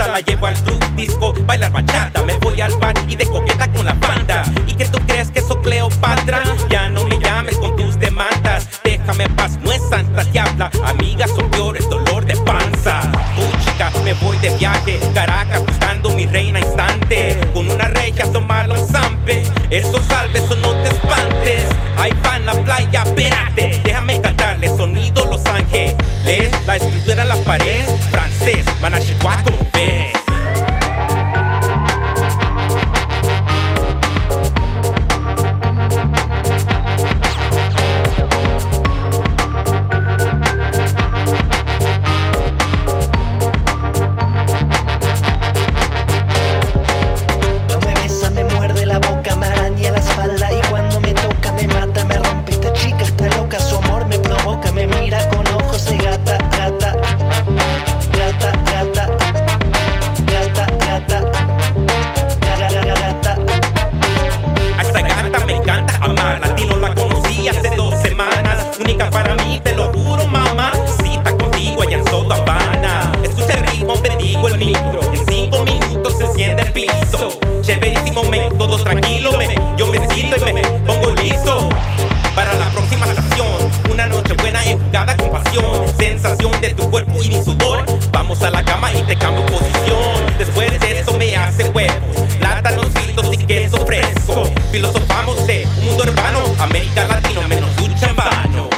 mata. La llevo al club, disco, bailar bachata. Me voy al bar y de coqueta con la banda. ¿Y que tú crees que soy Cleopatra? Ya no me llames con tus demandas. Déjame en paz, no es santa diabla. Amiga, soy peor, el dolor de panza. Chica, me voy de viaje, Caracas buscando mi reina instante. Con una reya tomarla un zampe. Eso salve, eso no te espantes. Ahí va en la playa, espérate. Déjame cantarle sonido Los Ángeles. La escritura en la pared, francés, manachetois como ves. Única para mí, te lo juro, mamá. Cita contigo allá en Soto Habana. Escucha el ritmo, bendigo el micro. En 5 minutos se enciende el piso. Chéverísimo, todo tranquilo, yo me siento y me pongo listo para la próxima estación. Una noche buena enfocada con pasión. Sensación de tu cuerpo y mi sudor. Vamos a la cama y te cambio posición. Después de eso me hace huevos, plátanos y queso fresco. Filosofamos de un mundo urbano, América Latino menos ducha en vano.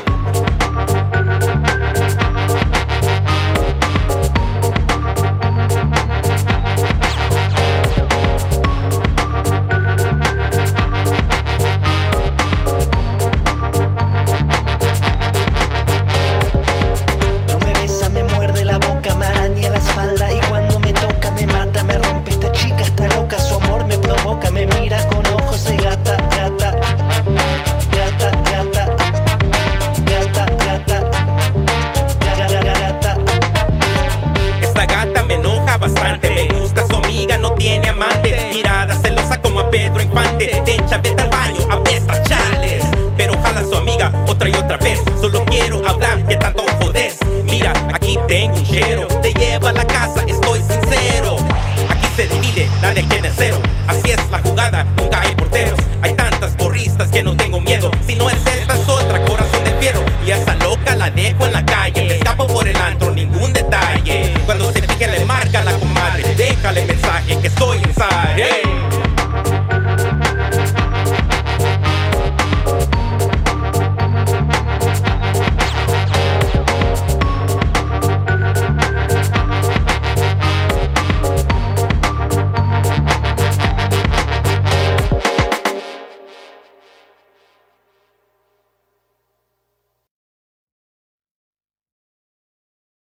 Me gusta su amiga, no tiene amante. Mirada celosa como a Pedro Infante. Te echa, vete al baño, apesta chales. Pero jala su amiga otra y otra vez. Solo quiero hablar, que tanto jodes. Mira, aquí tengo un chero. Te lleva a la casa, estoy sincero. Aquí se divide, nadie quiere cero. Así es la jugada, nunca hay porteros. Hay tantas porristas que no tengo miedo. Si no es esta, es otra, corazón de fierro. Y a esa loca la dejo en la calle. Me escapo por el antro, ningún detalle. Cuando se fije le marca la comadre. Déjale mensaje que estoy inside.